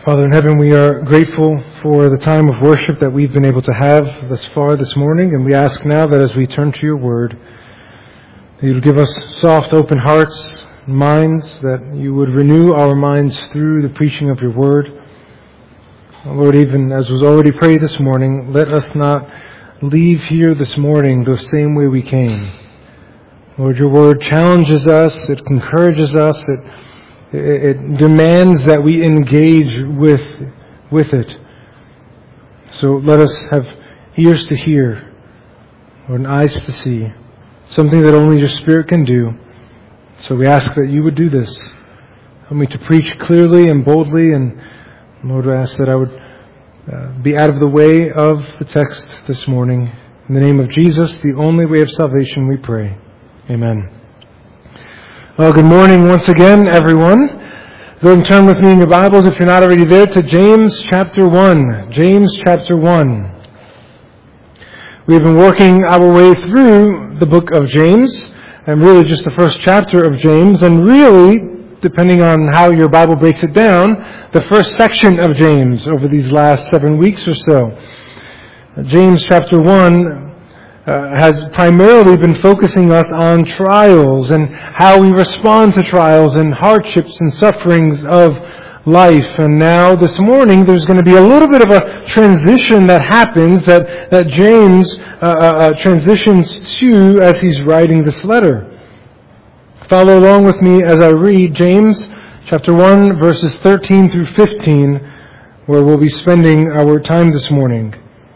Father in heaven, we are grateful for the time of worship that we've been able to have thus far this morning, and we ask now that as we turn to your word, that you would give us soft, open hearts, minds, that you would renew our minds through the preaching of your word. Lord, even as was already prayed this morning, let us not leave here this morning the same way we came. Lord, your word challenges us, it encourages us, it demands that we engage with it. So let us have ears to hear, or eyes to see, something that only your Spirit can do. So we ask that you would do this. Help me to preach clearly and boldly, and Lord, I ask that I would be out of the way of the text this morning. In the name of Jesus, the only way of salvation, we pray. Amen. Well, good morning once again, everyone. Go and turn with me in your Bibles, if you're not already there, to James chapter 1. James chapter 1. We've been working our way through the book of James, and really just the first chapter of James, and really, depending on how your Bible breaks it down, the first section of James over these last 7 weeks or so. James chapter 1 has primarily been focusing us on trials and how we respond to trials and hardships and sufferings of life. And now this morning there's going to be a little bit of a transition that happens that James transitions to as he's writing this letter. Follow along with me as I read James chapter 1 verses 13 through 15, where we'll be spending our time this morning.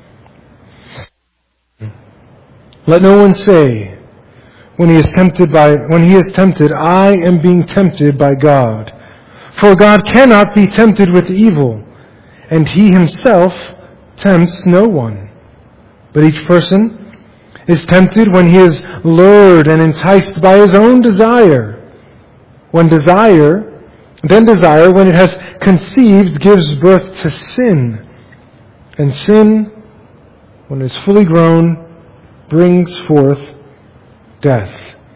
Let no one say, when he is tempted, I am being tempted by God. For God cannot be tempted with evil, and he himself tempts no one. But each person is tempted when he is lured and enticed by his own desire. Then desire, when it has conceived, gives birth to sin. And sin, when it is fully grown, brings forth death.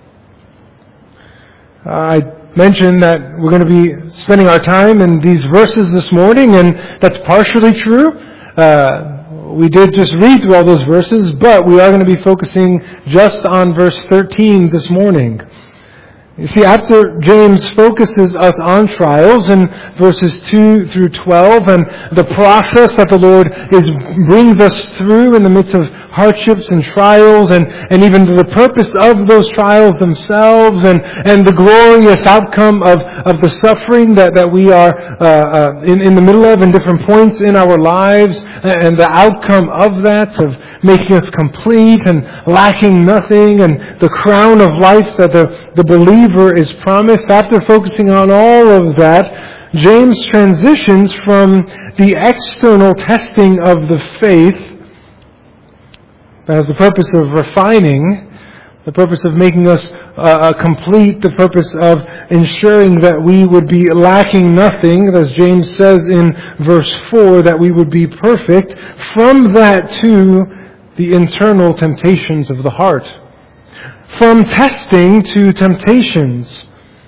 I mentioned that we're going to be spending our time in these verses this morning, and that's partially true. We did just read through all those verses, but we are going to be focusing just on verse 13 this morning. You see, after James focuses us on trials in verses 2 through 12 and the process that the Lord brings us through in the midst of hardships and trials and even the purpose of those trials themselves and the glorious outcome of the suffering that we are in the middle of in different points in our lives and the outcome of that, of making us complete and lacking nothing, and the crown of life that the believer is promised. After focusing on all of that, James transitions from the external testing of the faith that has the purpose of refining, the purpose of making us complete, the purpose of ensuring that we would be lacking nothing, as James says in verse 4, that we would be perfect, from that to the internal temptations of the heart. From testing to temptations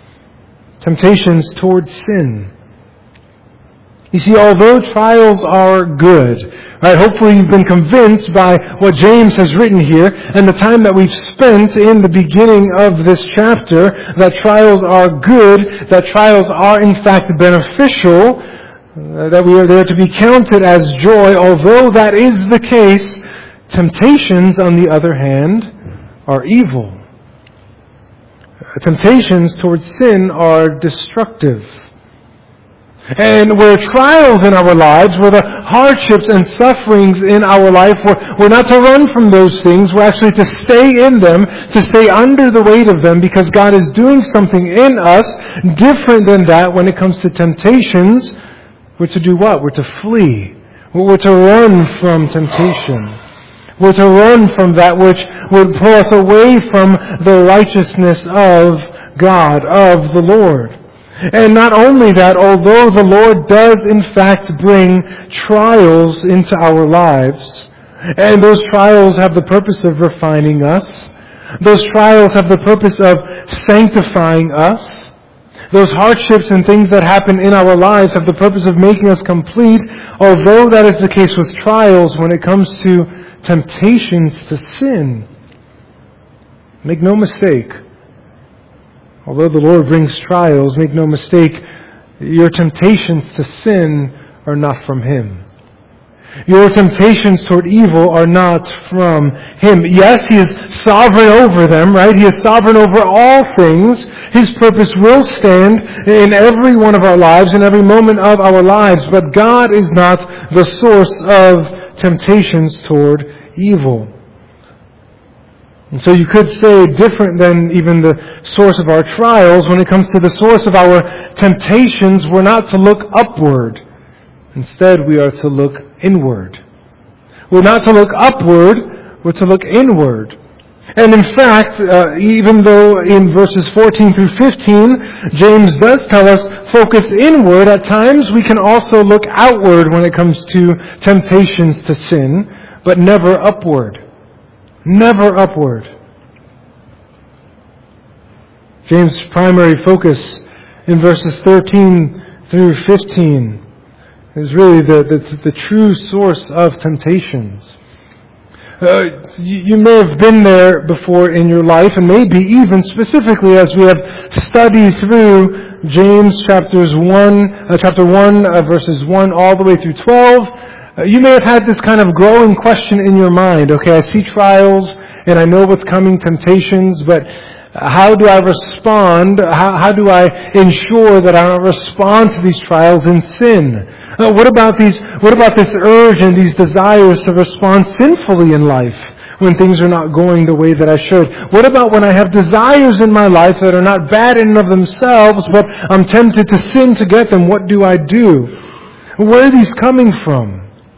towards sin. You see, although trials are good, right? Hopefully you've been convinced by what James has written here and the time that we've spent in the beginning of this chapter, that trials are good, that trials are in fact beneficial, that we are there to be counted as joy. Although that is the case, temptations, on the other hand, are evil. Temptations towards sin are destructive. And where trials in our lives, where the hardships and sufferings in our life, we're not to run from those things. We're actually to stay in them, to stay under the weight of them, because God is doing something in us different than that. When it comes to temptations, we're to do what? We're to flee. We're to run from temptation. We're to run from that which would pull us away from the righteousness of God, of the Lord. And not only that, although the Lord does in fact bring trials into our lives, and those trials have the purpose of refining us, those trials have the purpose of sanctifying us, Those hardships and things that happen in our lives have the purpose of making us complete, although that is the case with trials when it comes to temptations to sin. Make no mistake, although the Lord brings trials, make no mistake, your temptations to sin are not from Him. Your temptations toward evil are not from Him. Yes, He is sovereign over them, right? He is sovereign over all things. His purpose will stand in every one of our lives, in every moment of our lives. But God is not the source of temptations toward evil. And so you could say, different than even the source of our trials, when it comes to the source of our temptations, we're not to look upward. Instead, we are to look inward. We're not to look upward, we're to look inward. And in fact, even though in verses 14 through 15, James does tell us, focus inward, at times we can also look outward when it comes to temptations to sin, but never upward. Never upward. James' primary focus in verses 13 through 15 is really the true source of temptations. You may have been there before in your life, and maybe even specifically as we have studied through James chapter 1, verses 1 all the way through 12. You may have had this kind of growing question in your mind. Okay, I see trials, and I know what's coming, temptations, but how do I respond? How do I ensure that I don't respond to these trials in sin? What about this urge and these desires to respond sinfully in life when things are not going the way that I should? What about when I have desires in my life that are not bad in and of themselves, but I'm tempted to sin to get them? What do I do? Where are these coming from?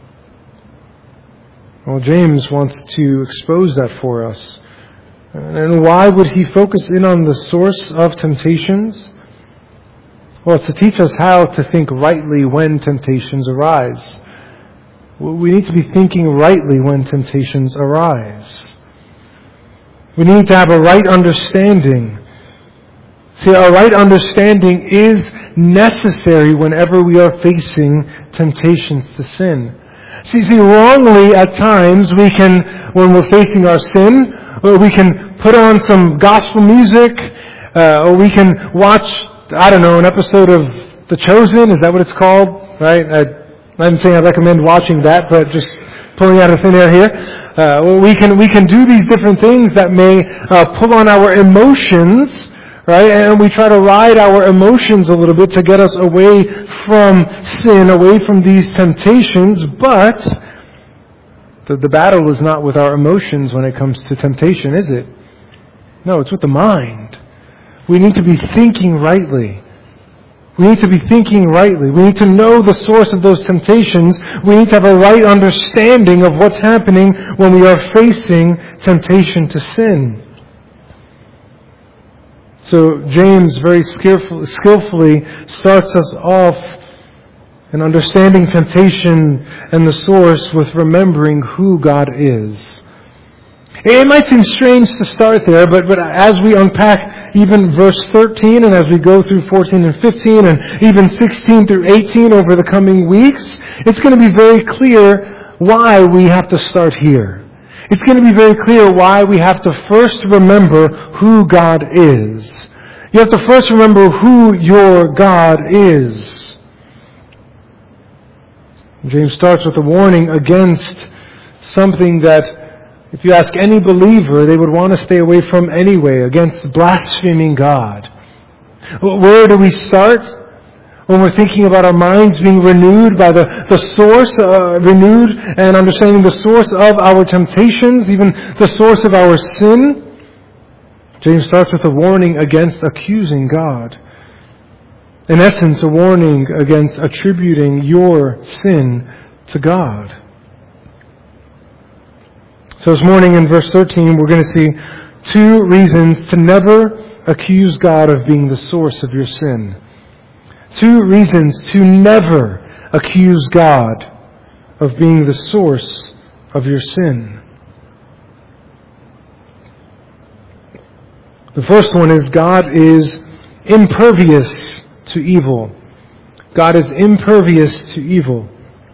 Well, James wants to expose that for us. And why would he focus in on the source of temptations? Well, it's to teach us how to think rightly when temptations arise. We need to be thinking rightly when temptations arise. We need to have a right understanding. See, a right understanding is necessary whenever we are facing temptations to sin. See, wrongly at times when we're facing our sin, we can put on some gospel music, or we can watch, an episode of The Chosen. Is that what it's called? Right? I'm saying I recommend watching that, but just pulling out of thin air here. We can do these different things that may pull on our emotions, right? And we try to ride our emotions a little bit to get us away from sin, away from these temptations, but the battle is not with our emotions when it comes to temptation, is it? No, it's with the mind. We need to be thinking rightly. We need to be thinking rightly. We need to know the source of those temptations. We need to have a right understanding of what's happening when we are facing temptation to sin. So James very skillfully starts us off in understanding temptation and the source with remembering who God is. It might seem strange to start there, but as we unpack even verse 13 and as we go through 14 and 15 and even 16 through 18 over the coming weeks, it's going to be very clear why we have to start here. It's going to be very clear why we have to first remember who God is. You have to first remember who your God is. James starts with a warning against something that, if you ask any believer, they would want to stay away from anyway, against blaspheming God. Where do we start? When we're thinking about our minds being renewed by the source, renewed and understanding the source of our temptations, even the source of our sin. James starts with a warning against accusing God. In essence, a warning against attributing your sin to God. So this morning in verse 13, we're going to see two reasons to never accuse God of being the source of your sin. Two reasons to never accuse God of being the source of your sin. The first one is God is impervious to evil. God is impervious to evil.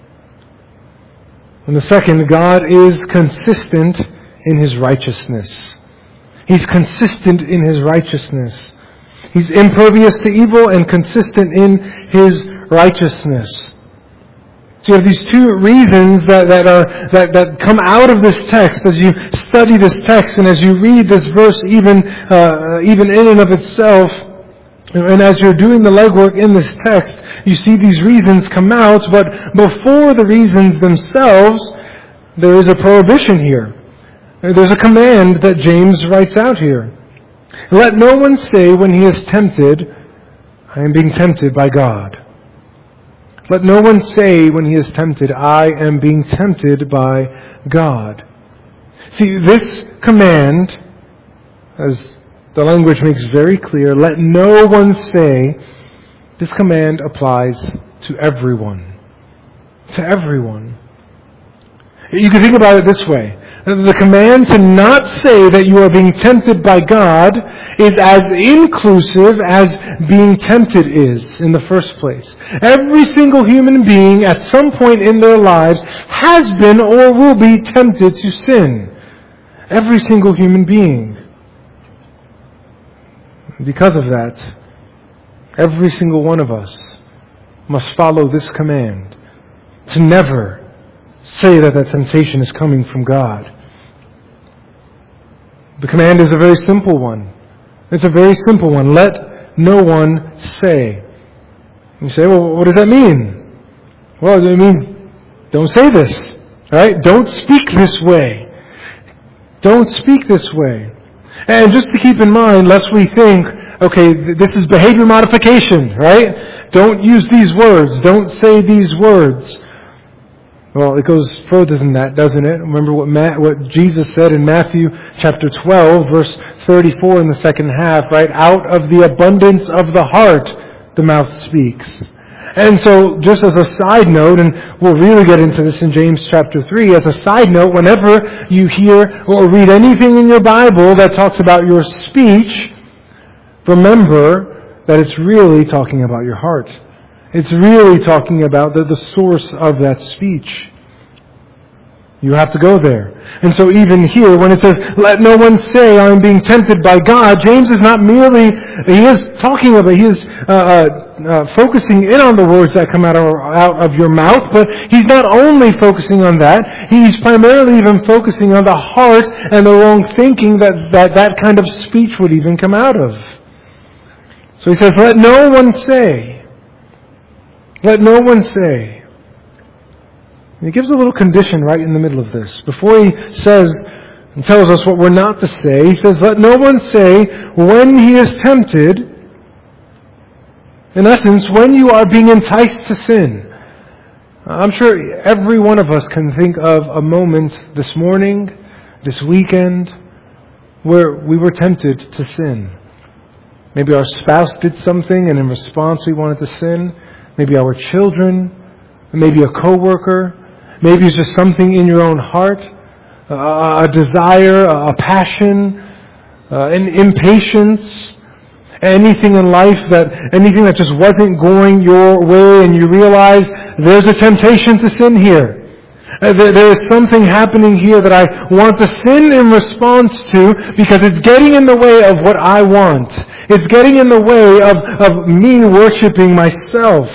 And the second, God is consistent in His righteousness. He's consistent in His righteousness. He's impervious to evil and consistent in His righteousness. So you have these two reasons that come out of this text as you study this text and as you read this verse even in and of itself. And as you're doing the legwork in this text, you see these reasons come out, but before the reasons themselves, there is a prohibition here. There's a command that James writes out here. Let no one say when he is tempted, I am being tempted by God. Let no one say when he is tempted, I am being tempted by God. See, this command, as the language makes very clear, let no one say, this command applies to everyone. To everyone. You can think about it this way. The command to not say that you are being tempted by God is as inclusive as being tempted is in the first place. Every single human being at some point in their lives has been or will be tempted to sin. Every single human being. Because of that, every single one of us must follow this command to never say that temptation is coming from God. The command is a very simple one. It's a very simple one. Let no one say. You say, well, what does that mean? Well, it means don't say this. Right? Don't speak this way. Don't speak this way. And just to keep in mind, lest we think, okay, this is behavior modification, right? Don't use these words. Don't say these words. Well, it goes further than that, doesn't it? Remember what Jesus said in Matthew chapter 12, verse 34 in the second half, right? Out of the abundance of the heart, the mouth speaks. And so, just as a side note, and we'll really get into this in James chapter 3, as a side note, whenever you hear or read anything in your Bible that talks about your speech, remember that it's really talking about your heart. It's really talking about the source of that speech. You have to go there. And so even here, when it says, let no one say I am being tempted by God, James is not merely, he is talking about, he is focusing in on the words that come out of your mouth, but he's not only focusing on that, he's primarily even focusing on the heart and the wrong thinking that kind of speech would even come out of. So he says, let no one say. Let no one say. And he gives a little condition right in the middle of this. Before he says and tells us what we're not to say, he says, let no one say when he is tempted, in essence, when you are being enticed to sin. I'm sure every one of us can think of a moment this morning, this weekend, where we were tempted to sin. Maybe our spouse did something and in response we wanted to sin. Maybe our children, maybe a coworker, maybe it's just something in your own heart, a desire, a passion, an impatience, anything in life anything that just wasn't going your way, and you realize there's a temptation to sin here. There is something happening here that I want to sin in response to because it's getting in the way of what I want. It's getting in the way of me worshiping myself.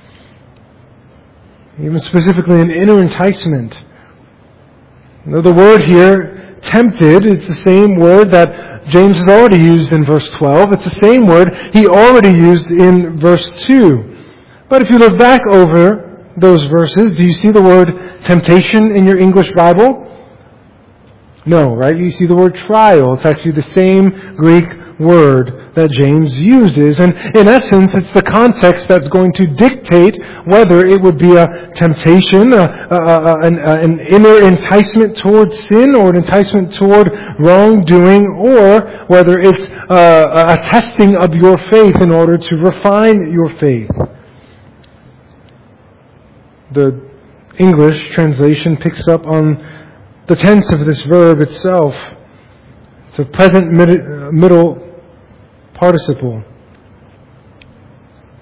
Even specifically an inner enticement. The word here, tempted, is the same word that James has already used in verse 12. It's the same word he already used in verse 2. But if you look back over those verses, do you see the word temptation in your English Bible? No, right? You see the word trial. It's actually the same Greek word that James uses. And in essence, it's the context that's going to dictate whether it would be a temptation, an inner enticement toward sin or an enticement toward wrongdoing, or whether it's a testing of your faith in order to refine your faith. The English translation picks up on the tense of this verb itself. It's a present middle participle.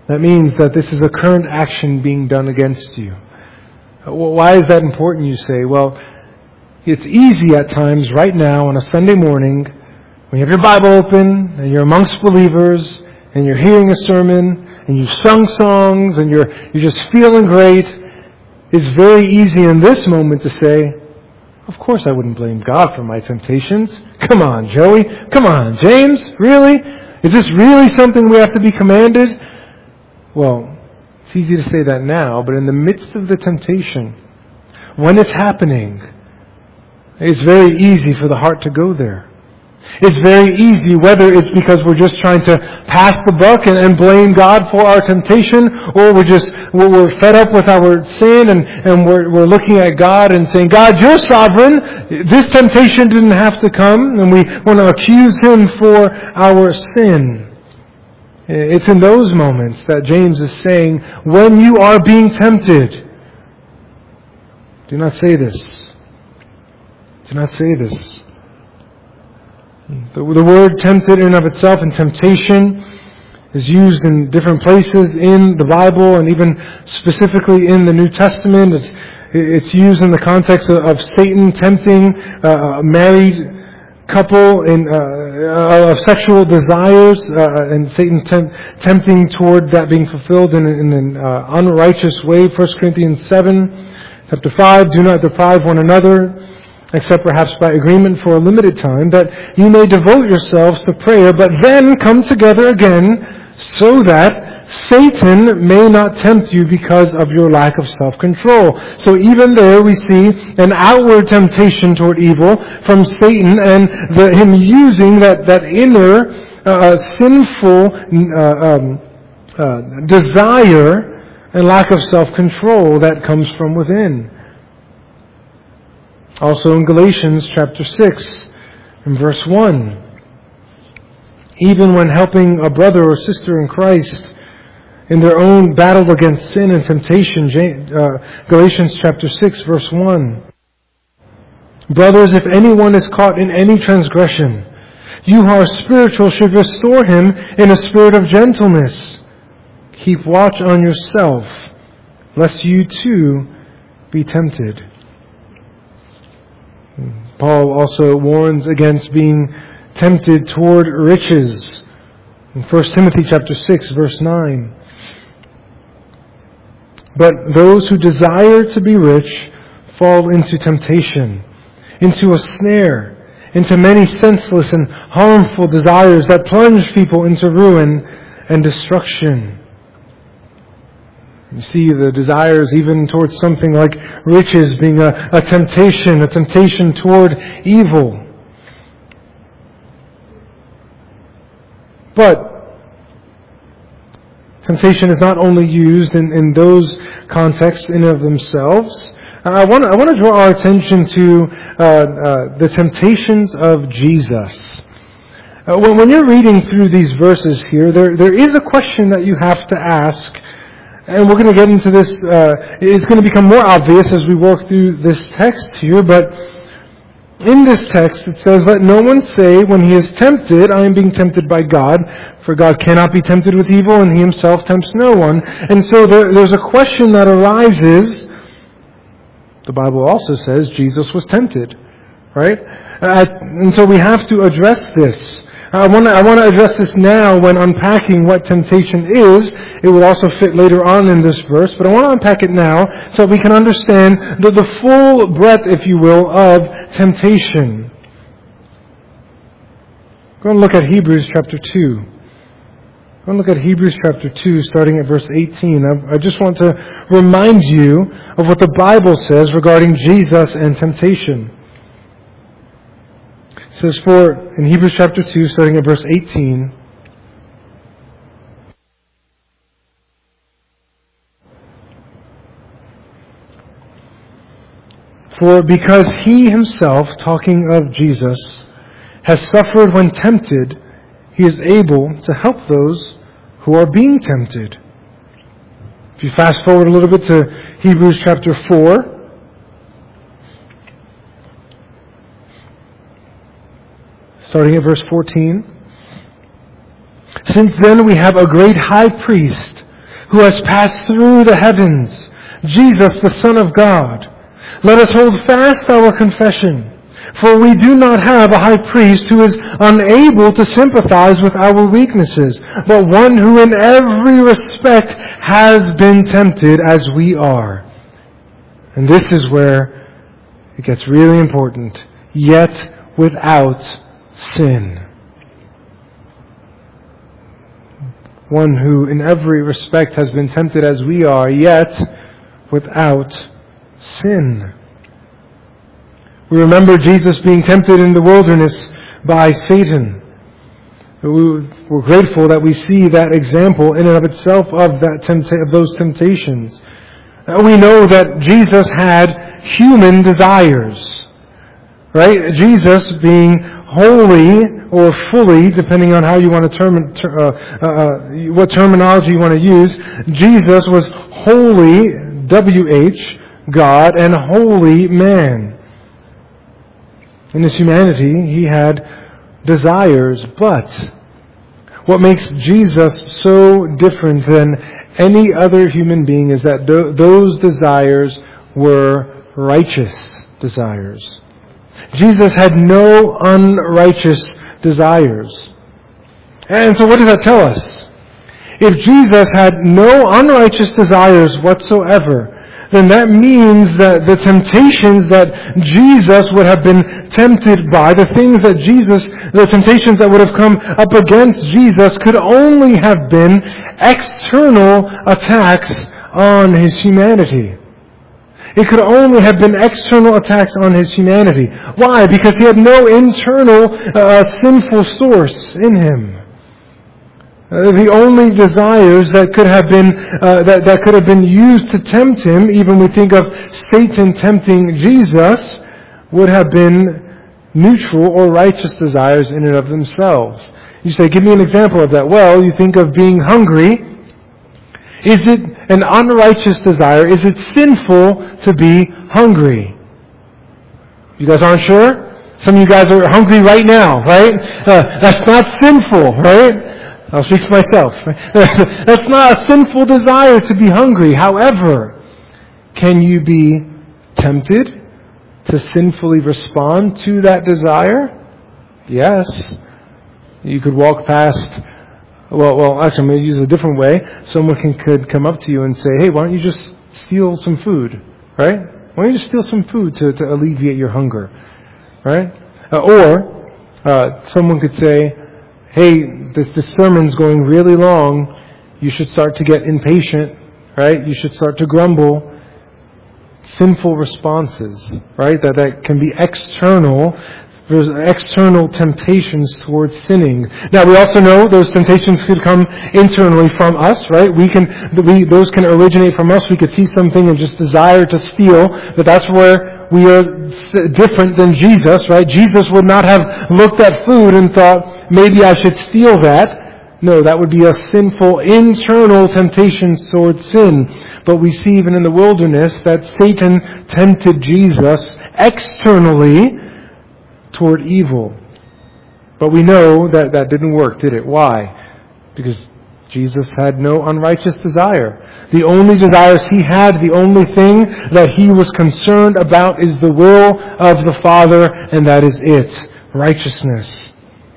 That means that this is a current action being done against you. Why is that important, you say? Well, it's easy at times right now on a Sunday morning when you have your Bible open and you're amongst believers and you're hearing a sermon and you've sung songs and you're just feeling great. It's very easy in this moment to say, of course I wouldn't blame God for my temptations. Come on, Joey. Come on, James. Really? Is this really something we have to be commanded? Well, it's easy to say that now, but in the midst of the temptation, when it's happening, it's very easy for the heart to go there. It's very easy, whether it's because we're just trying to pass the buck and blame God for our temptation, or we're fed up with our sin and we're looking at God and saying, God, you're sovereign. This temptation didn't have to come, and we want to accuse Him for our sin. It's in those moments that James is saying, when you are being tempted, do not say this. Do not say this. The word tempted in and of itself and temptation is used in different places in the Bible and even specifically in the New Testament. It's used in the context of Satan tempting a married couple of sexual desires and Satan tempting toward that being fulfilled in an unrighteous way. 1 Corinthians 7, chapter 5, do not deprive one another, except perhaps by agreement for a limited time, that you may devote yourselves to prayer, but then come together again, so that Satan may not tempt you because of your lack of self-control. So even there we see an outward temptation toward evil from Satan, and him using that inner sinful desire and lack of self-control that comes from within. Also in Galatians chapter 6 and verse 1, even when helping a brother or sister in Christ in their own battle against sin and temptation, Galatians chapter 6 verse 1, brothers, if anyone is caught in any transgression, you who are spiritual should restore him in a spirit of gentleness. Keep watch on yourself, lest you too be tempted. Paul also warns against being tempted toward riches in 1 Timothy chapter 6 verse 9. But those who desire to be rich fall into temptation, into a snare, into many senseless and harmful desires that plunge people into ruin and destruction. You see the desires even towards something like riches being a temptation toward evil. But temptation is not only used in those contexts in and of themselves. I want to draw our attention to the temptations of Jesus. When you're reading through these verses here, there is a question that you have to ask. And we're going to get into this, it's going to become more obvious as we work through this text here, but in this text it says, let no one say when he is tempted, I am being tempted by God, for God cannot be tempted with evil, and He Himself tempts no one. And so there's a question that arises. The Bible also says Jesus was tempted, right? And so we have to address this. I want to address this now when unpacking what temptation is. It will also fit later on in this verse, but I want to unpack it now so we can understand the full breadth, if you will, of temptation. Go and look at Hebrews chapter 2. Go and look at Hebrews chapter 2, starting at verse 18. I just want to remind you of what the Bible says regarding Jesus and temptation. It says, in Hebrews chapter 2, starting at verse 18, for because He Himself, talking of Jesus, has suffered when tempted, He is able to help those who are being tempted. If you fast forward a little bit to Hebrews chapter 4, starting at verse 14. Since then we have a great high priest who has passed through the heavens, Jesus, the Son of God. Let us hold fast our confession, for we do not have a high priest who is unable to sympathize with our weaknesses, but one who in every respect has been tempted as we are. And this is where it gets really important. Yet without sin. One who in every respect has been tempted as we are, yet without sin. We remember Jesus being tempted in the wilderness by Satan. We're grateful that we see that example in and of itself of those temptations. We know that Jesus had human desires. Right? Jesus being wholly or fully, depending on how you want to what terminology you want to use, Jesus was wholly, W-H, God, and holy man. In his humanity, he had desires, but what makes Jesus so different than any other human being is that those desires were righteous desires. Jesus had no unrighteous desires. And so what does that tell us? If Jesus had no unrighteous desires whatsoever, then that means that the temptations that Jesus would have been tempted by, the temptations that would have come up against Jesus could only have been external attacks on his humanity. It could only have been external attacks on his humanity. Why? Because he had no internal sinful source in him. The only desires that could have been that could have been used to tempt him, even we think of Satan tempting Jesus, would have been neutral or righteous desires in and of themselves. You say, give me an example of that. Well, you think of being hungry. Is it an unrighteous desire? Is it sinful to be hungry? You guys aren't sure? Some of you guys are hungry right now, right? That's not sinful, right? I'll speak for myself. That's not a sinful desire to be hungry. However, can you be tempted to sinfully respond to that desire? Yes. You could walk past, well, actually I'm going to use it a different way. Someone could come up to you and say, hey, why don't you just steal some food, right? Why don't you just steal some food to alleviate your hunger, right? Or someone could say, hey, this sermon's going really long. You should start to get impatient, right? You should start to grumble. Sinful responses, right? That can be external. There's external temptations towards sinning. Now we also know those temptations could come internally from us, right? Those can originate from us. We could see something and just desire to steal, but that's where we are different than Jesus, right? Jesus would not have looked at food and thought, maybe I should steal that. No, that would be a sinful internal temptation towards sin. But we see even in the wilderness that Satan tempted Jesus externally toward evil. But we know that that didn't work, did it? Why? Because Jesus had no unrighteous desire. The only desires he had, the only thing that he was concerned about is the will of the Father, and that is it, righteousness.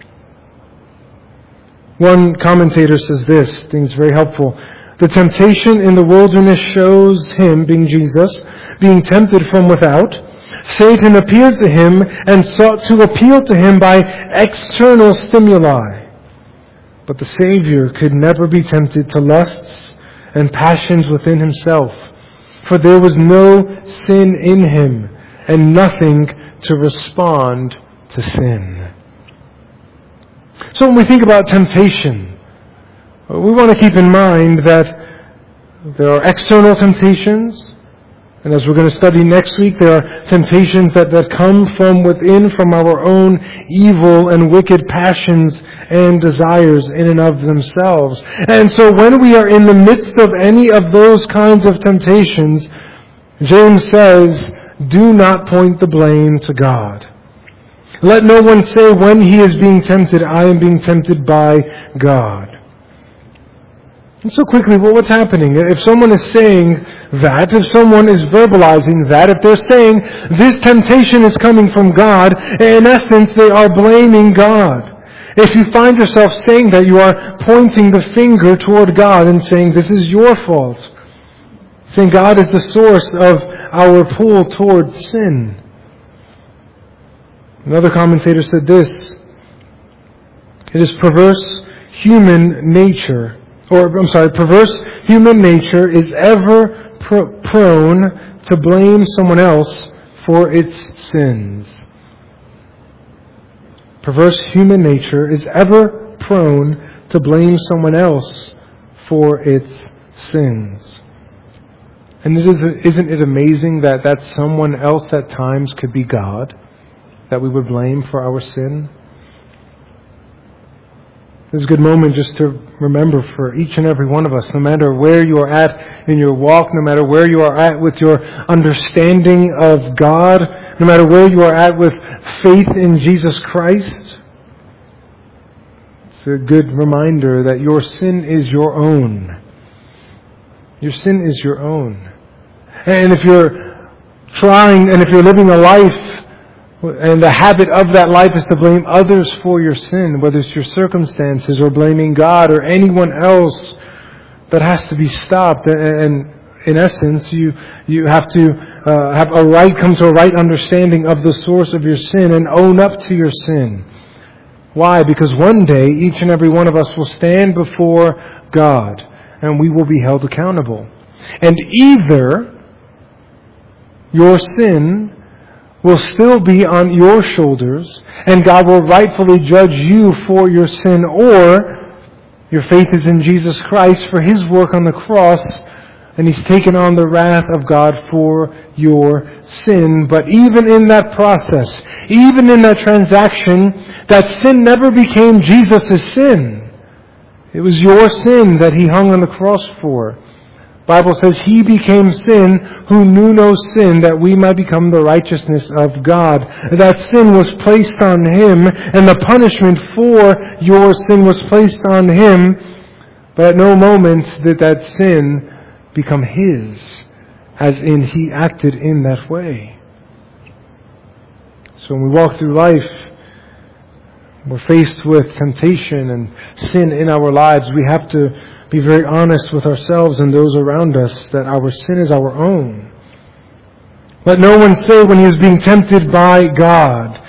One commentator says this, I think it's very helpful. The temptation in the wilderness shows him, being Jesus, being tempted from without. Satan appeared to him and sought to appeal to him by external stimuli. But the Savior could never be tempted to lusts and passions within himself, for there was no sin in him and nothing to respond to sin. So when we think about temptation, we want to keep in mind that there are external temptations, and as we're going to study next week, there are temptations that come from within, from our own evil and wicked passions and desires in and of themselves. And so when we are in the midst of any of those kinds of temptations, James says, do not point the blame to God. Let no one say when he is being tempted, I am being tempted by God. And so quickly, well, what's happening? If someone is saying that, if someone is verbalizing that, if they're saying this temptation is coming from God, in essence, they are blaming God. If you find yourself saying that, you are pointing the finger toward God and saying this is your fault. Saying God is the source of our pull toward sin. Another commentator said this: it is perverse human nature is ever prone to blame someone else for its sins. Perverse human nature is ever prone to blame someone else for its sins. And isn't it amazing that someone else at times could be God, that we would blame for our sin? This is a good moment just to remember for each and every one of us, no matter where you are at in your walk, no matter where you are at with your understanding of God, no matter where you are at with faith in Jesus Christ, it's a good reminder that your sin is your own. Your sin is your own. And if you're living a life and the habit of that life is to blame others for your sin, whether it's your circumstances or blaming God or anyone else, that has to be stopped. And in essence, you have to come to a right understanding of the source of your sin and own up to your sin. Why? Because one day each and every one of us will stand before God and we will be held accountable. And either your sin will still be on your shoulders, and God will rightfully judge you for your sin, or your faith is in Jesus Christ for His work on the cross, and He's taken on the wrath of God for your sin. But even in that process, even in that transaction, that sin never became Jesus' sin. It was your sin that He hung on the cross for. The Bible says He became sin who knew no sin, that we might become the righteousness of God. That sin was placed on Him, and the punishment for your sin was placed on Him. But at no moment did that sin become His, as in He acted in that way. So when we walk through life, we're faced with temptation and sin in our lives. We have to be very honest with ourselves and those around us that our sin is our own. Let no one say when he is being tempted by God.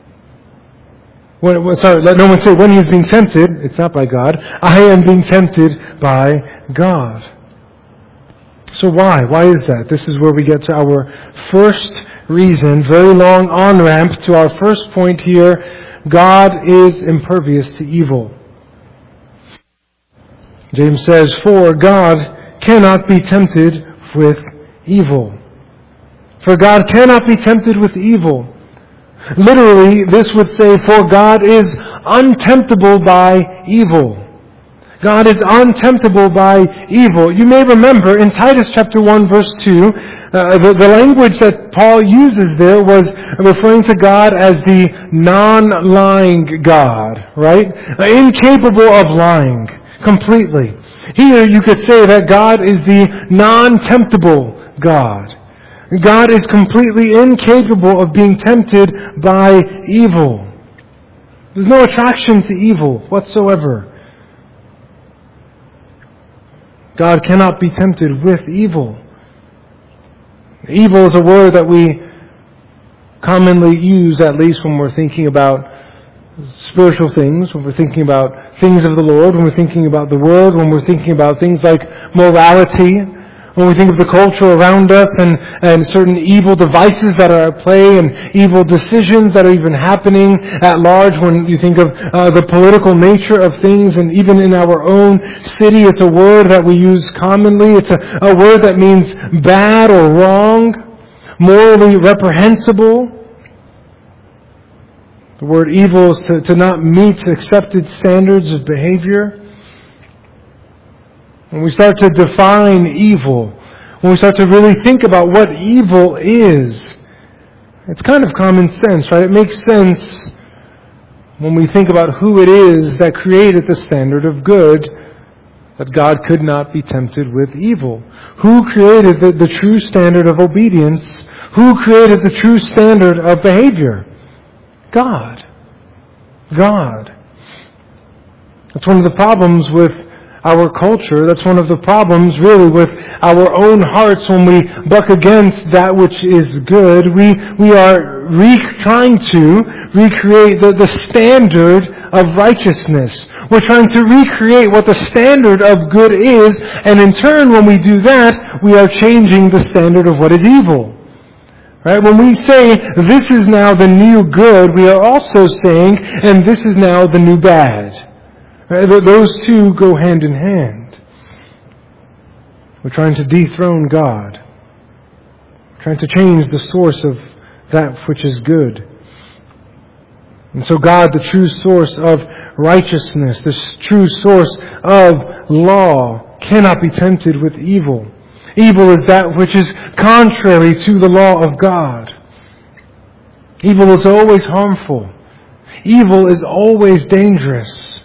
Let no one say when he is being tempted, it's not by God, I am being tempted by God. So why? Why is that? This is where we get to our first reason, very long on-ramp to our first point here. God is impervious to evil. James says, for God cannot be tempted with evil. For God cannot be tempted with evil. Literally, this would say, for God is untemptable by evil. God is untemptable by evil. You may remember in Titus chapter 1 verse 2, the language that Paul uses there was referring to God as the non-lying God, right? Incapable of lying. Completely. Here you could say that God is the non-temptable God. God is completely incapable of being tempted by evil. There's no attraction to evil whatsoever. God cannot be tempted with evil. Evil is a word that we commonly use, at least when we're thinking about spiritual things, when we're thinking about things of the Lord, when we're thinking about the world, when we're thinking about things like morality, when we think of the culture around us and certain evil devices that are at play and evil decisions that are even happening at large, when you think of the political nature of things, and even in our own city, it's a word that we use commonly. It's a word that means bad or wrong, morally reprehensible. The word evil is to not meet accepted standards of behavior. When we start to define evil, when we start to really think about what evil is, it's kind of common sense, right? It makes sense when we think about who it is that created the standard of good, that God could not be tempted with evil. Who created the true standard of obedience? Who created the true standard of behavior? God. God. That's one of the problems with our culture. That's one of the problems really with our own hearts when we buck against that which is good. We are trying to recreate the standard of righteousness. We're trying to recreate what the standard of good is, and in turn, when we do that, we are changing the standard of what is evil. Right? When we say, this is now the new good, we are also saying, and this is now the new bad. Right? Those two go hand in hand. We're trying to dethrone God. We're trying to change the source of that which is good. And so God, the true source of righteousness, the true source of law, cannot be tempted with evil. Evil is that which is contrary to the law of God. Evil is always harmful. Evil is always dangerous.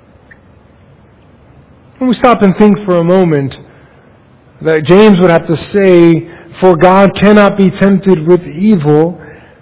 When we stop and think for a moment that James would have to say, for God cannot be tempted with evil,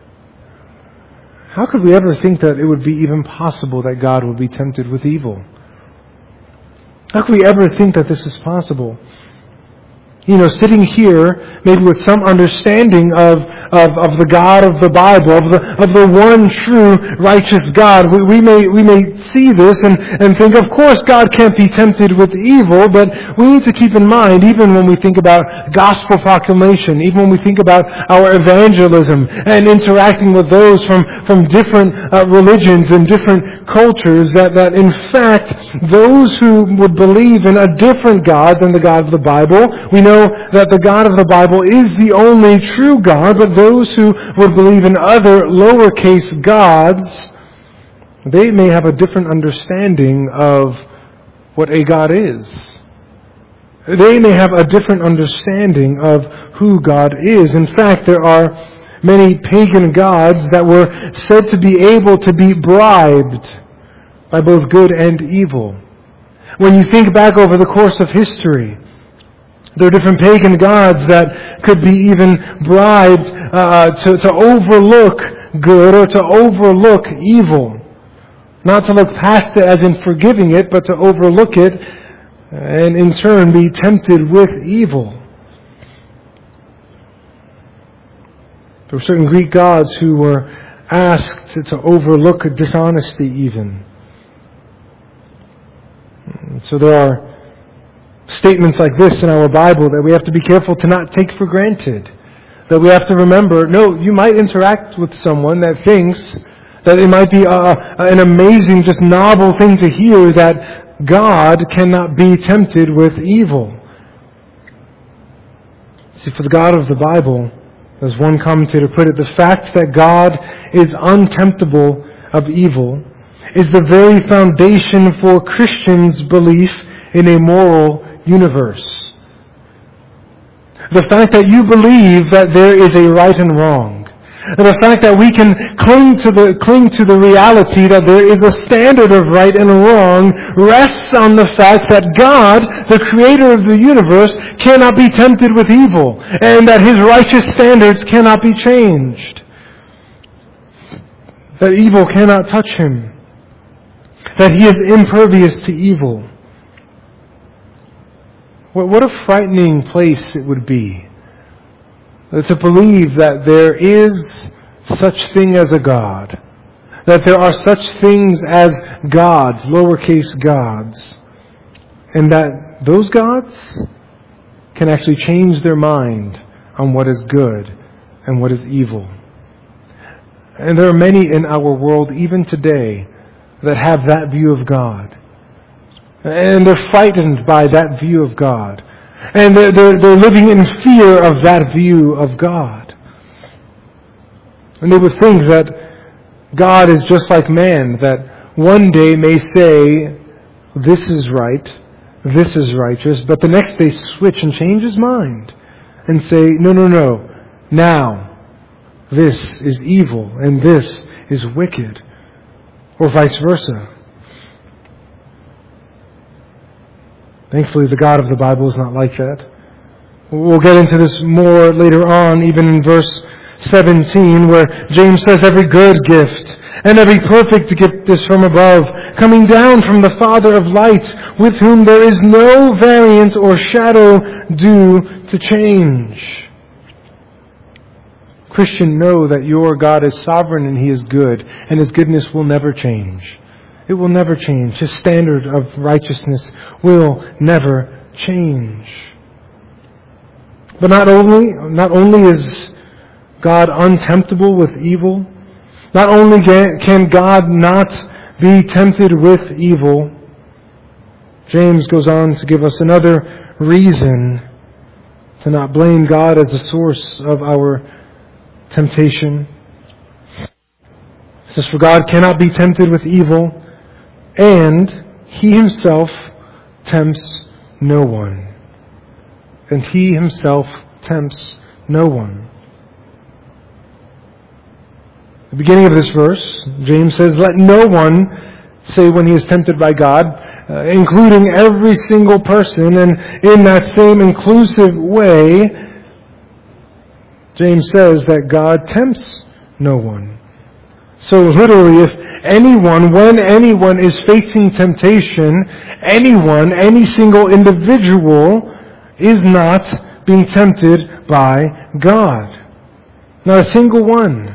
how could we ever think that it would be even possible that God would be tempted with evil? How could we ever think that this is possible? Sitting here, maybe with some understanding of the God of the Bible, of the one true righteous God, we may see this and think, of course God can't be tempted with evil, but we need to keep in mind, even when we think about gospel proclamation, even when we think about our evangelism and interacting with those from different religions and different cultures, that in fact, those who would believe in a different God than the God of the Bible, we know that the God of the Bible is the only true God, but those who would believe in other lowercase gods, they may have a different understanding of what a God is. They may have a different understanding of who God is. In fact, there are many pagan gods that were said to be able to be bribed by both good and evil. When you think back over the course of history, there are different pagan gods that could be even bribed to overlook good or to overlook evil. Not to look past it as in forgiving it, but to overlook it and in turn be tempted with evil. There were certain Greek gods who were asked to overlook dishonesty even. So there are statements like this in our Bible that we have to be careful to not take for granted. That we have to remember, no, you might interact with someone that thinks that it might be an amazing, just novel thing to hear that God cannot be tempted with evil. See, for the God of the Bible, as one commentator put it, the fact that God is untemptable of evil is the very foundation for Christians' belief in a moral universe. The fact that you believe that there is a right and wrong, and the fact that we can cling to the reality that there is a standard of right and wrong rests on the fact that God, the creator of the universe, cannot be tempted with evil, and that His righteous standards cannot be changed. That evil cannot touch Him. That He is impervious to evil. What a frightening place it would be to believe that there is such thing as a God, that there are such things as gods, lowercase gods, and that those gods can actually change their mind on what is good and what is evil. And there are many in our world, even today, that have that view of God. And they're frightened by that view of God. And they're living in fear of that view of God. And they would think that God is just like man, that one day may say, this is right, this is righteous, but the next day switch and change his mind and say, no, now this is evil and this is wicked, or vice versa. Thankfully, the God of the Bible is not like that. We'll get into this more later on, even in verse 17, where James says, every good gift and every perfect gift is from above, coming down from the Father of lights, with whom there is no variance or shadow due to change. Christian, know that your God is sovereign and He is good, and His goodness will never change. It will never change. His standard of righteousness will never change. But not only is God untemptable with evil, not only can God not be tempted with evil, James goes on to give us another reason to not blame God as the source of our temptation. It says, for God cannot be tempted with evil, and He Himself tempts no one. And He Himself tempts no one. At the beginning of this verse, James says, let no one say when he is tempted by God, including every single person, and in that same inclusive way, James says that God tempts no one. So literally, if anyone, when anyone is facing temptation, anyone, any single individual is not being tempted by God. Not a single one.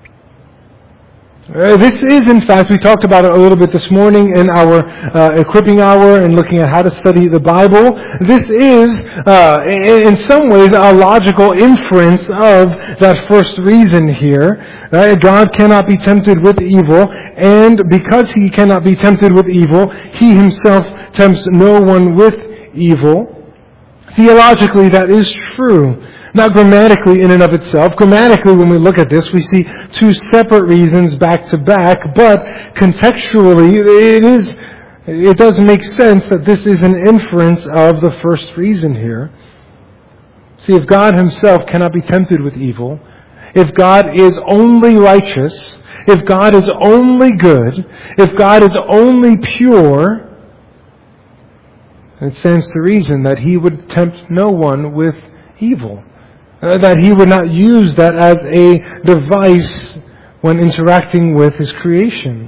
This is, in fact, we talked about it a little bit this morning in our equipping hour and looking at how to study the Bible. This is, in some ways, a logical inference of that first reason here. God cannot be tempted with evil, and because He cannot be tempted with evil, He Himself tempts no one with evil. Theologically, that is true. Not grammatically in and of itself. Grammatically, when we look at this, we see two separate reasons back to back, but contextually, it does make sense that this is an inference of the first reason here. See, if God Himself cannot be tempted with evil, if God is only righteous, if God is only good, if God is only pure, it stands to reason that He would tempt no one with evil. That He would not use that as a device when interacting with His creation.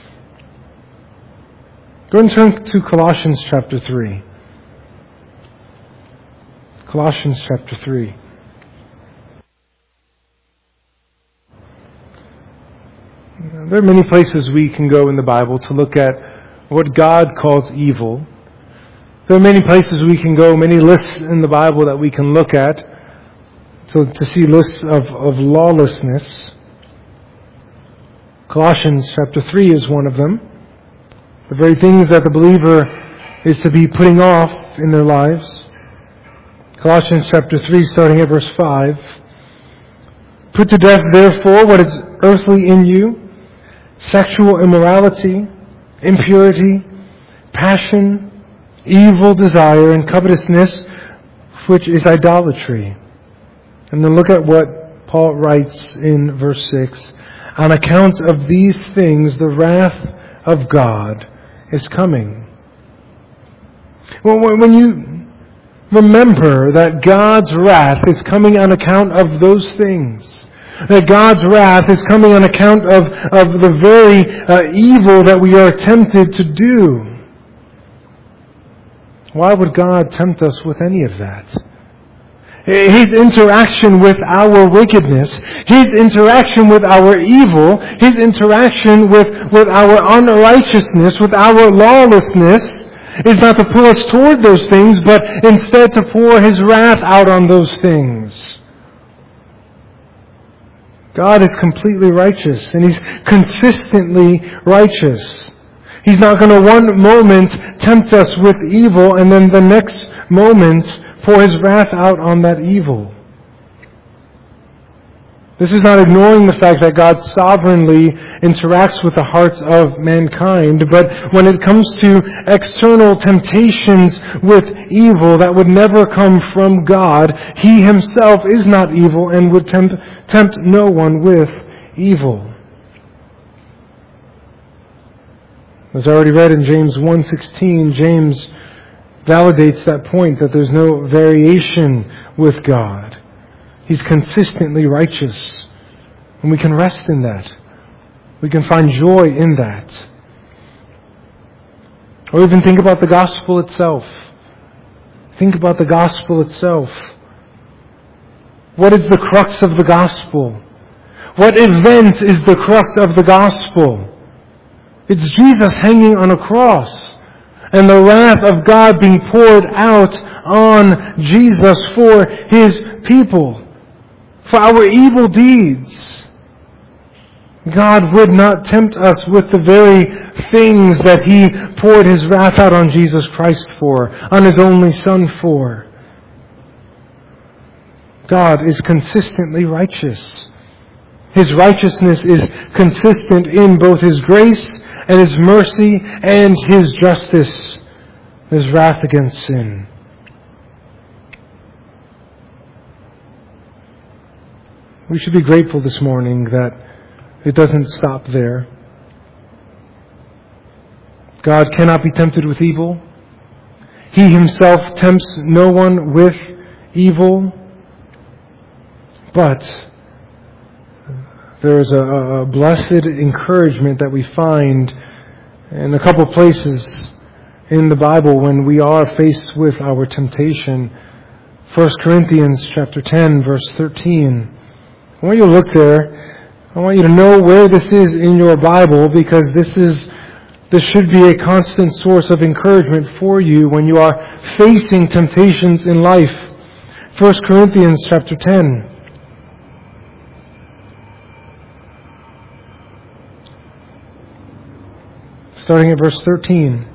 Go and turn to Colossians chapter 3. Colossians chapter 3. There are many places we can go in the Bible to look at what God calls evil. There are many places we can go, many lists in the Bible that we can look at to see lists of lawlessness. Colossians chapter 3 is one of them. The very things that the believer is to be putting off in their lives. Colossians chapter 3, starting at verse 5. Put to death, therefore, what is earthly in you: sexual immorality, impurity, passion, evil desire, and covetousness, which is idolatry. And then look at what Paul writes in verse 6. On account of these things, the wrath of God is coming. Well, when you remember that God's wrath is coming on account of those things, that God's wrath is coming on account of the very evil that we are tempted to do, why would God tempt us with any of that? His interaction with our wickedness, His interaction with our evil, His interaction with our unrighteousness, with our lawlessness, is not to pull us toward those things, but instead to pour His wrath out on those things. God is completely righteous, and He's consistently righteous. He's not going to one moment tempt us with evil and then the next moment pour His wrath out on that evil. This is not ignoring the fact that God sovereignly interacts with the hearts of mankind, but when it comes to external temptations with evil that would never come from God, He Himself is not evil and would tempt no one with evil. As I already read in James 1:16, James validates that point that there's no variation with God. He's consistently righteous. And we can rest in that. We can find joy in that. Or even think about the gospel itself. Think about the gospel itself. What is the crux of the gospel? What event is the crux of the gospel? It's Jesus hanging on a cross and the wrath of God being poured out on Jesus for His people, for our evil deeds. God would not tempt us with the very things that He poured His wrath out on Jesus Christ for, on His only Son for. God is consistently righteous. His righteousness is consistent in both His grace and His mercy and His justice, His wrath against sin. We should be grateful this morning that it doesn't stop there. God cannot be tempted with evil. He Himself tempts no one with evil. But there is a blessed encouragement that we find in a couple places in the Bible when we are faced with our temptation. 1 Corinthians chapter 10, verse 13. I want you to look there. I want you to know where this is in your Bible, because this should be a constant source of encouragement for you when you are facing temptations in life. 1 Corinthians chapter 10. Starting at verse 13.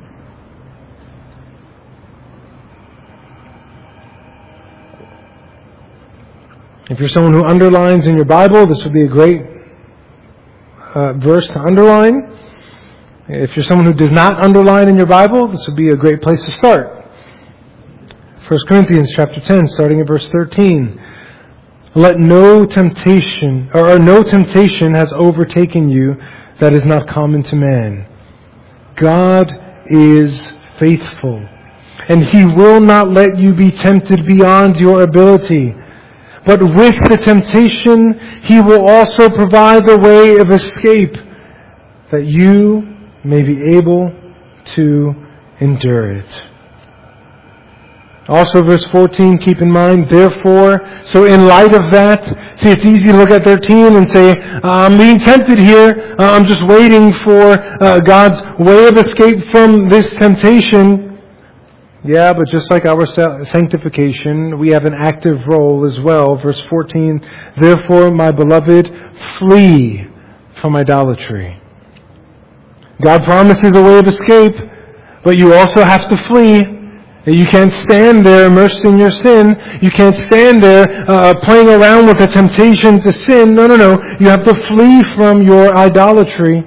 If you're someone who underlines in your Bible, this would be a great verse to underline. If you're someone who does not underline in your Bible, this would be a great place to start. 1 Corinthians chapter 10, starting at verse 13. Let no temptation has overtaken you that is not common to man. God is faithful, and He will not let you be tempted beyond your ability. But with the temptation, He will also provide the way of escape, that you may be able to endure it. Also, verse 14, keep in mind, therefore, so in light of that, see, it's easy to look at 13 and say, I'm being tempted here, I'm just waiting for God's way of escape from this temptation. Yeah, but just like our sanctification, we have an active role as well. Verse 14, therefore, my beloved, flee from idolatry. God promises a way of escape, but you also have to flee. You can't stand there immersed in your sin. You can't stand there playing around with the temptation to sin. No. You have to flee from your idolatry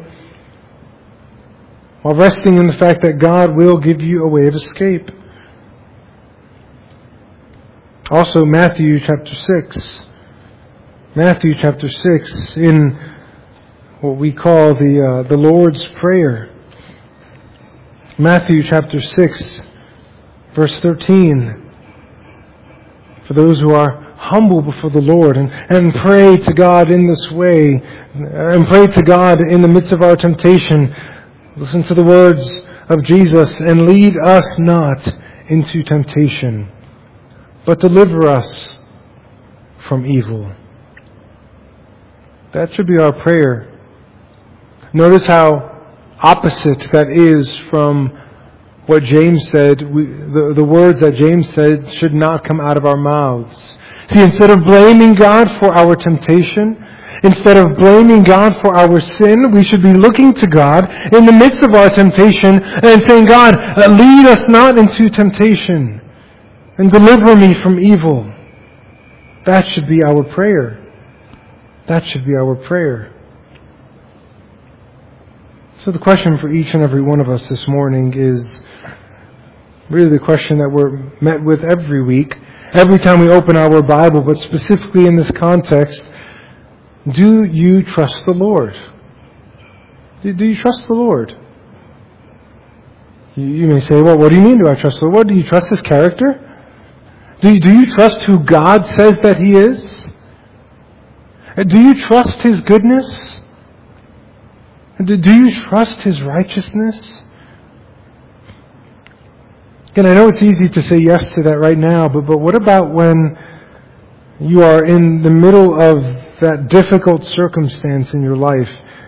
while resting in the fact that God will give you a way of escape. Also, Matthew chapter 6. Matthew chapter 6 in what we call the Lord's Prayer. Matthew chapter 6. Verse 13, for those who are humble before the Lord and pray to God in this way, and pray to God in the midst of our temptation, listen to the words of Jesus, and lead us not into temptation, but deliver us from evil. That should be our prayer. Notice how opposite that is from what James said. The words that James said should not come out of our mouths. See, instead of blaming God for our temptation, instead of blaming God for our sin, we should be looking to God in the midst of our temptation and saying, God, lead us not into temptation and deliver me from evil. That should be our prayer. That should be our prayer. So the question for each and every one of us this morning is really the question that we're met with every week, every time we open our Bible, but specifically in this context. Do you trust the Lord? Do you trust the Lord? You may say, well, what do you mean do I trust the Lord? Do you trust His character? Do you trust who God says that He is? Do you trust His goodness? Do you trust His righteousness? Again, I know it's easy to say yes to that right now, but what about when you are in the middle of that difficult circumstance in your life,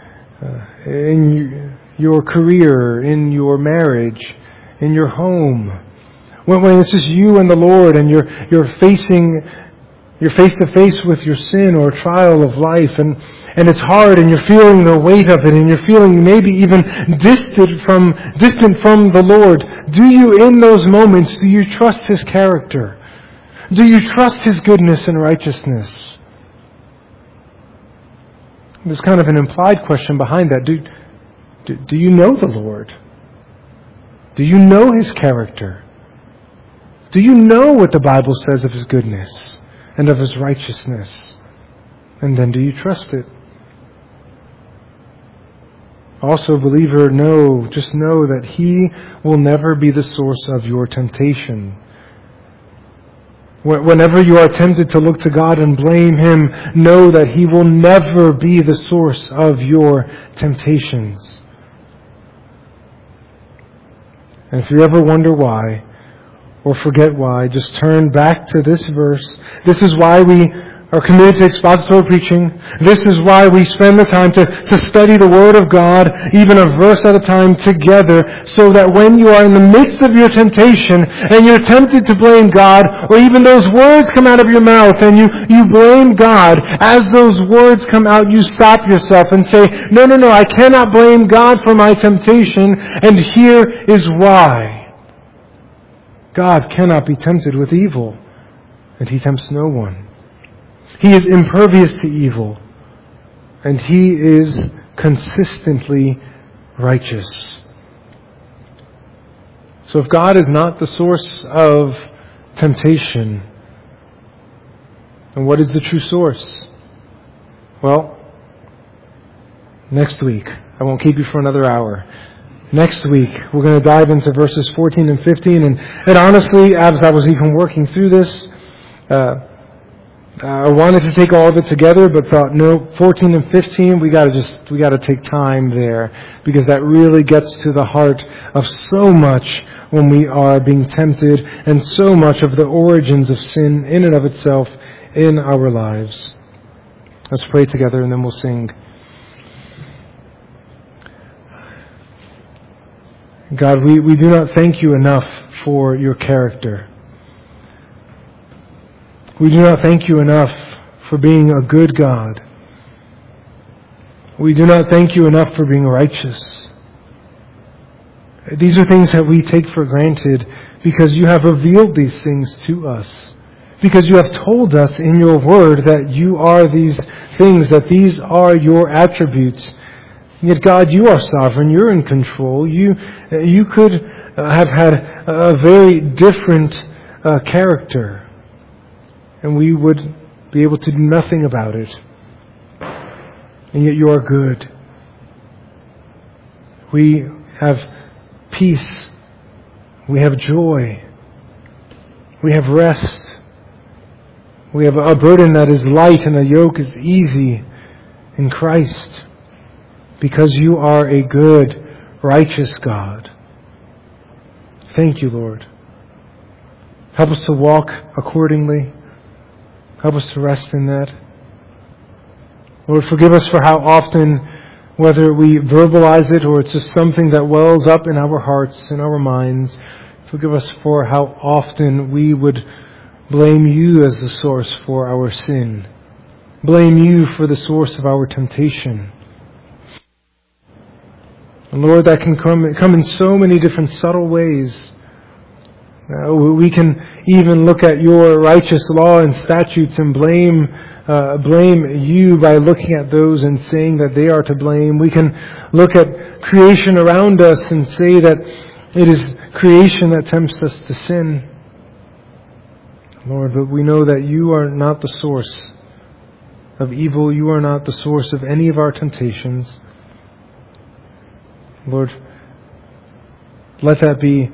in your career, in your marriage, in your home, when it's just you and the Lord and you're face to face with your sin or trial of life, and it's hard, and you're feeling the weight of it, and you're feeling maybe even distant from the Lord. Do you, in those moments, do you trust His character? Do you trust His goodness and righteousness? There's kind of an implied question behind that. Do you know the Lord? Do you know His character? Do you know what the Bible says of His goodness and of His righteousness? And then do you trust it? Also, believer, just know that He will never be the source of your temptation. Whenever you are tempted to look to God and blame Him, know that He will never be the source of your temptations. And if you ever wonder why, or forget why, just turn back to this verse. This is why we are committed to expository preaching. This is why we spend the time to study the Word of God, even a verse at a time together, so that when you are in the midst of your temptation and you're tempted to blame God, or even those words come out of your mouth and you blame God, as those words come out, you stop yourself and say, no, I cannot blame God for my temptation, and here is why. God cannot be tempted with evil, and He tempts no one. He is impervious to evil, and He is consistently righteous. So if God is not the source of temptation, then what is the true source? Well, next week, I won't keep you for another hour. Next week, we're going to dive into verses 14 and 15. And honestly, as I was even working through this, I wanted to take all of it together, but thought, no, 14 and 15, we got to take time there, because that really gets to the heart of so much when we are being tempted, and so much of the origins of sin in and of itself in our lives. Let's pray together, and then we'll sing. God, we do not thank You enough for Your character. We do not thank You enough for being a good God. We do not thank You enough for being righteous. These are things that we take for granted because You have revealed these things to us. Because You have told us in Your Word that You are these things, that these are Your attributes. Yet, God, You are sovereign. You're in control. You could have had a very different character, and we would be able to do nothing about it. And yet You are good. We have peace. We have joy. We have rest. We have a burden that is light and a yoke is easy in Christ. Because You are a good, righteous God. Thank You, Lord. Help us to walk accordingly. Help us to rest in that. Lord, forgive us for how often, whether we verbalize it or it's just something that wells up in our hearts, in our minds, forgive us for how often we would blame You as the source for our sin. Blame You for the source of our temptation. And Lord, that can come in so many different subtle ways. We can even look at Your righteous law and statutes and blame You by looking at those and saying that they are to blame. We can look at creation around us and say that it is creation that tempts us to sin. Lord, but we know that You are not the source of evil. You are not the source of any of our temptations. Lord, Let that be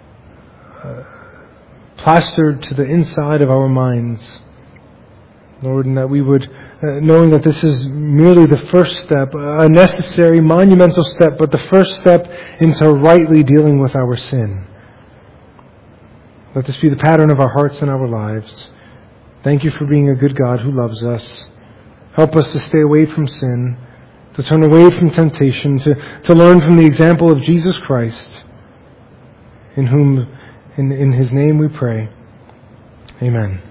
plastered to the inside of our minds, Lord, and that we would, knowing that this is merely the first step, a necessary, monumental step, but the first step into rightly dealing with our sin. Let this be the pattern of our hearts and our lives. Thank you for being a good God who loves us. Help us to stay away from sin, to turn away from temptation, to learn from the example of Jesus Christ, in His name we pray. Amen.